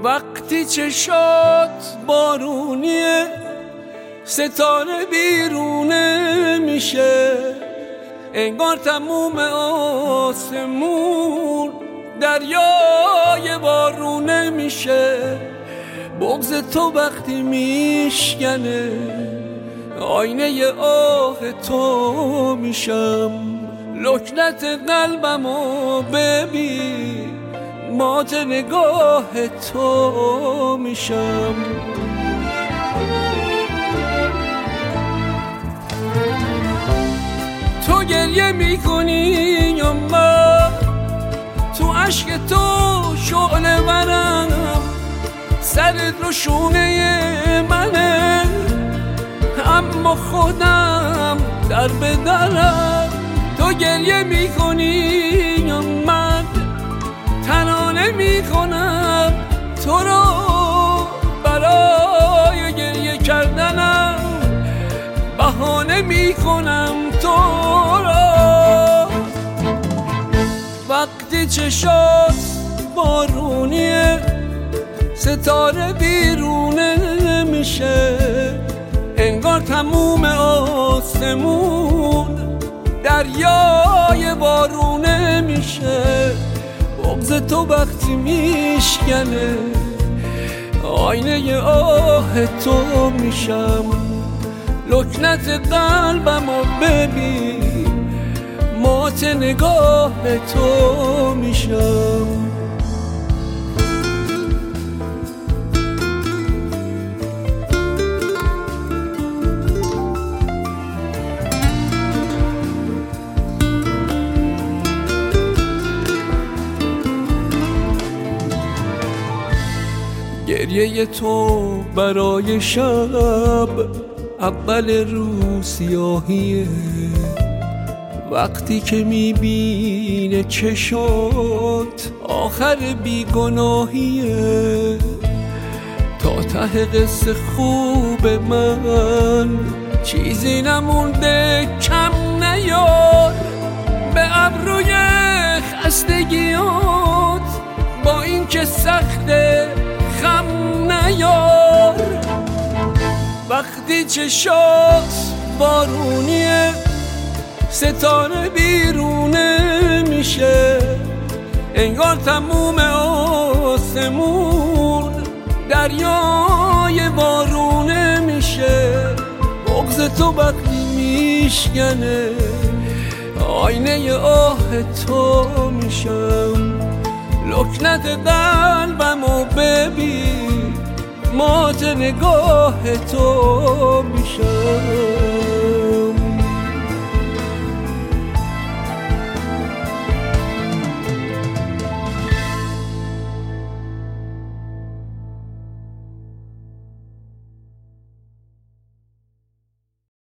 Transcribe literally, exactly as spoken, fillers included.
وقتی چشات بارونیه ستاره بیرونه میشه، انگار تموم آسمون دریای بارونه میشه. بغض تو وقتی میشکنه آینه آه تو میشم، لکنت قلبمو ببین مات نگاه تو میشم. تو گریه میکنی یا من، تو عشق تو شعله ورم، سرت رو شونه منه اما خودم در بدرم. تو گریه میکنی یا من تنانه میکنم تو رو، برای گریه کردنم بهانه میکنم تو رو. وقتی چشات بارونیه ستاره بیرونه میشه، انگار تموم آسمون دریای بارونه میشه. بغض تو وقتی میشکنه آینه آه تو میشم، لکنت قلبمو ببین مات نگاه تو میشم. گریه تو برای شب اول رو سیاهیه، وقتی که میبینه چشات آخر بیگناهیه. تا ته قصه خوب من چیزی نمونده کم نیار، به ابروی خستگیات با این که سخته خم نیار. وقتی چشات بارونیه ستاره بیرونه میشه، انگار تموم آسمون دریای بارونه میشه. بغض تو وقتی میشکنه آینه آه تو میشم، لکنت قلبمو ببین مات نگاه تو میشم.